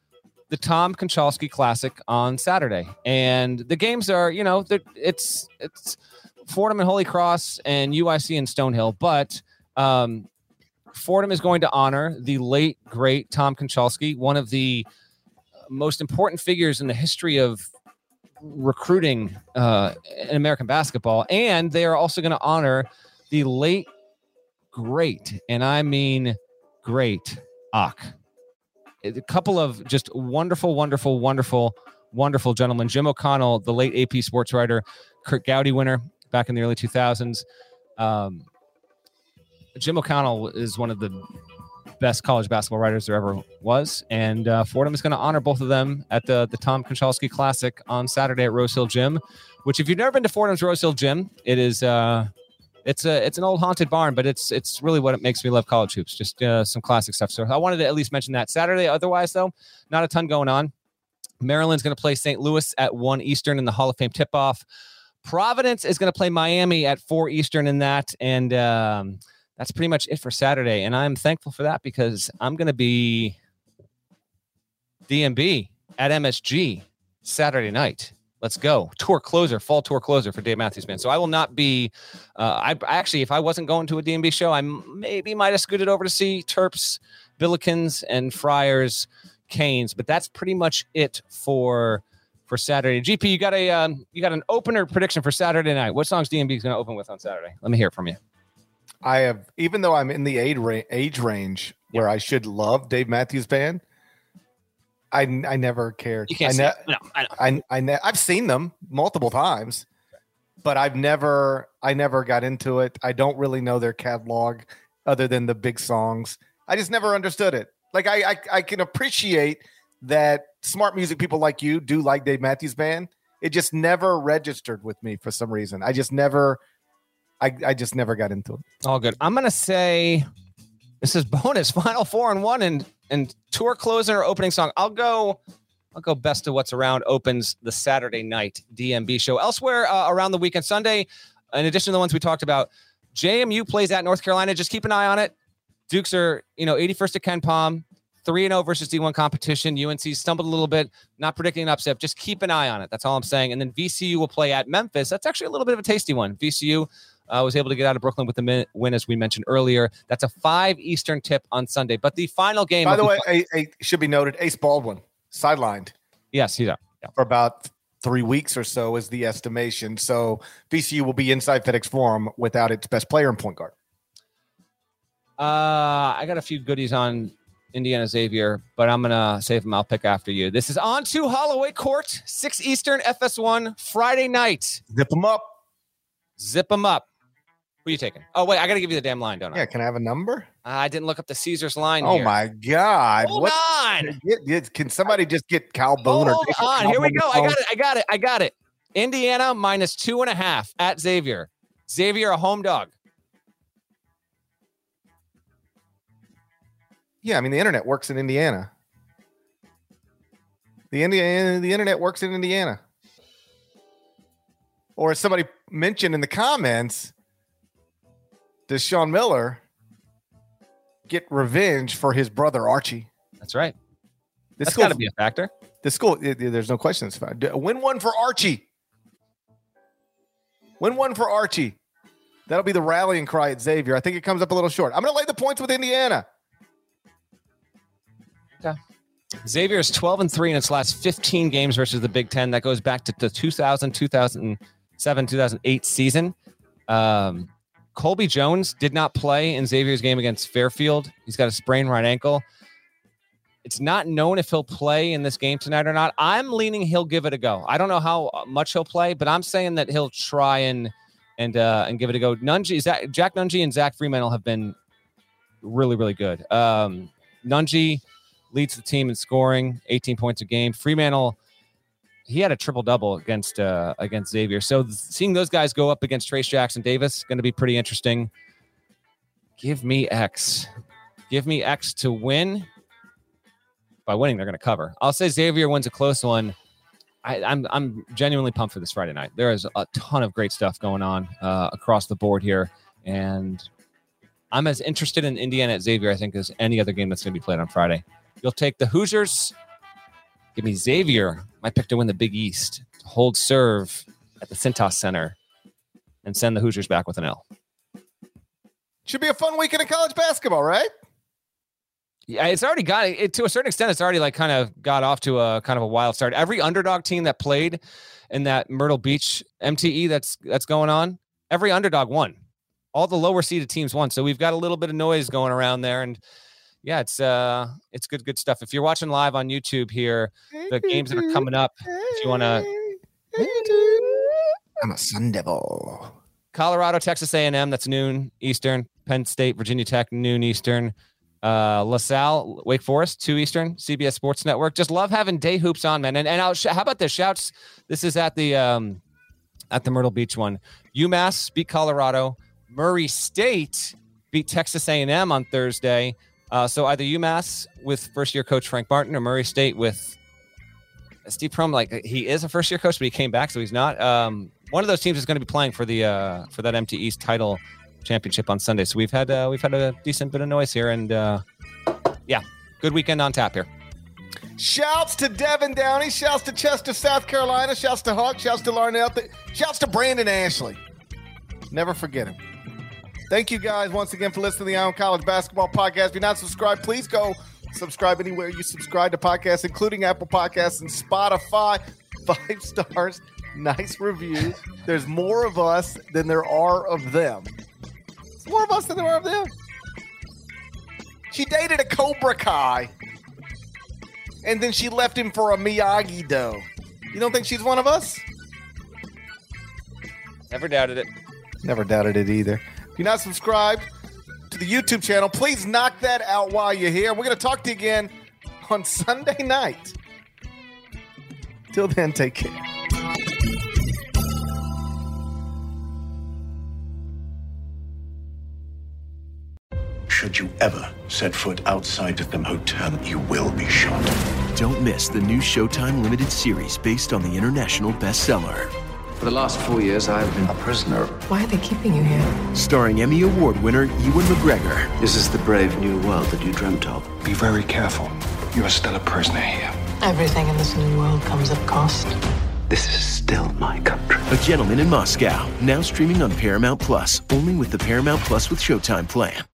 the Tom Konchalski Classic on Saturday. And the games are, it's Fordham and Holy Cross and UIC and Stonehill. But Fordham is going to honor the late, great Tom Konchalski, one of the most important figures in the history of recruiting in American basketball. And they are also going to honor the late, great, and I mean great, Ak. A couple of just wonderful gentlemen. Jim O'Connell, the late AP sports writer, Kurt Gowdy winner back in the early 2000s. Jim O'Connell is one of the best college basketball writers there ever was. And Fordham is going to honor both of them at the Tom Konchalski Classic on Saturday at Rose Hill Gym, which if you've never been to Fordham's Rose Hill Gym, it is it's an old haunted barn, but it's really what it makes me love college hoops. Just some classic stuff. So I wanted to at least mention that Saturday. Otherwise, though, not a ton going on. Maryland's going to play St. Louis at 1 Eastern in the Hall of Fame tip-off. Providence is going to play Miami at 4 Eastern in that. And that's pretty much it for Saturday. And I'm thankful for that because I'm going to be DMB at MSG Saturday night. Let's go. Fall tour closer for Dave Matthews Band. So I will not be, I actually, if I wasn't going to a DMB show, I maybe might have scooted over to see Terps, Billikens, and Friars, Canes. But that's pretty much it for Saturday. GP, you got an opener prediction for Saturday night. What songs DMB is going to open with on Saturday? Let me hear it from you. I have, even though I'm in the age range where I should love Dave Matthews Band, I never cared. You can't I know. I've seen them multiple times, but I never got into it. I don't really know their catalog other than the big songs. I just never understood it. Like I can appreciate that smart music people like you do like Dave Matthews Band. It just never registered with me for some reason. I just never got into it. All good. I'm gonna say this is bonus Final Four and 1 and tour closer or opening song. I'll go Best of What's Around opens the Saturday night DMB show. Elsewhere around the weekend, Sunday, in addition to the ones we talked about, JMU plays at North Carolina. Just keep an eye on it. Dukes are 81st to Ken Palm, 3-0 versus D1 competition. UNC stumbled a little bit, not predicting an upset. Just keep an eye on it. That's all I'm saying. And then VCU will play at Memphis. That's actually a little bit of a tasty one. VCU was able to get out of Brooklyn with the win, as we mentioned earlier. That's a 5 Eastern tip on Sunday. But the final game... By the way, should be noted, Ace Baldwin, sidelined. Yes, he's out. Yeah. For about 3 weeks or so is the estimation. So VCU will be inside FedEx Forum without its best player and point guard. I got a few goodies on Indiana Xavier, but I'm going to save them. I'll pick after you. This is On to Holloway Court, 6 Eastern, FS1, Friday night. Zip them up. Zip them up. Who are you taking? Oh, wait, I got to give you the damn line, don't I? Yeah, can I have a number? I didn't look up the Caesars line here. Oh, my God. Hold on. Can somebody just get Cal Boone? Hold on. Here we go. I got it. Indiana minus 2.5 at Xavier. Xavier, a home dog. Yeah, I mean, the internet works in Indiana. The internet works in Indiana. Or as somebody mentioned in the comments, does Sean Miller get revenge for his brother Archie? That's right. That's got to be a factor. The school, there's no question. It's fine. Win one for Archie. Win one for Archie. That'll be the rallying cry at Xavier. I think it comes up a little short. I'm going to lay the points with Indiana. Okay. Xavier is 12-3 in its last 15 games versus the Big Ten. That goes back to the 2007, 2008 season. Colby Jones did not play in Xavier's game against Fairfield. He's got a sprained right ankle. It's not known if he'll play in this game tonight or not. I'm leaning he'll give it a go. I don't know how much he'll play, but I'm saying that he'll try and give it a go. Jack Nunge and Zach Freemantle have been really, really good. Nunge leads the team in scoring, 18 points a game. Freemantle, he had a triple-double against Xavier. So seeing those guys go up against Trace Jackson Davis is going to be pretty interesting. Give me X. Give me X to win. By winning, they're going to cover. I'll say Xavier wins a close one. I'm genuinely pumped for this Friday night. There is a ton of great stuff going on across the board here. And I'm as interested in Indiana at Xavier, I think, as any other game that's going to be played on Friday. You'll take the Hoosiers Give me Xavier, my pick to win the Big East, to hold serve at the Cintas Center and send the Hoosiers back with an L. Should be a fun weekend in college basketball, right? Yeah, it's already got it to a certain extent. It's already like kind of got off to a kind of a wild start. Every underdog team that played in that Myrtle Beach MTE that's going on, every underdog won. All the lower seeded teams won. So we've got a little bit of noise going around there, and yeah, it's good stuff. If you're watching live on YouTube here, the games that are coming up, if you want to, I'm a Sun Devil. Colorado, Texas A&M, that's noon Eastern. Penn State, Virginia Tech, noon Eastern. LaSalle, Wake Forest, 2 Eastern, CBS Sports Network. Just love having day hoops on, man. And how about the shouts? This is at the Myrtle Beach one. UMass beat Colorado. Murray State beat Texas A&M on Thursday. So either UMass with first-year coach Frank Martin or Murray State with Steve Prohm. Like, he is a first-year coach, but he came back, so he's not. One of those teams is going to be playing for that MT East title championship on Sunday. So we've had a decent bit of noise here, and yeah, good weekend on tap here. Shouts to Devin Downey, shouts to Chester, South Carolina, shouts to Hawk, shouts to Larnell, shouts to Brandon Ashley. Never forget him. Thank you guys once again for listening to the Ion College Basketball Podcast. If you're not subscribed, please go subscribe anywhere you subscribe to podcasts, including Apple Podcasts and Spotify. 5 stars, nice reviews. There's more of us than there are of them. There's more of us than there are of them. She dated a Cobra Kai, and then she left him for a Miyagi-Do. You don't think she's one of us? Never doubted it. Never doubted it either. If you're not subscribed to the YouTube channel, please knock that out while you're here. We're going to talk to you again on Sunday night. Till then, take care. Should you ever set foot outside of the hotel, you will be shot. Don't miss the new Showtime limited series based on the international bestseller. For the last 4 years, I've been a prisoner. Why are they keeping you here? Starring Emmy Award winner Ewan McGregor. This is the brave new world that you dreamt of. Be very careful. You are still a prisoner here. Everything in this new world comes at cost. This is still my country. A Gentleman in Moscow, now streaming on Paramount Plus, only with the Paramount Plus with Showtime plan.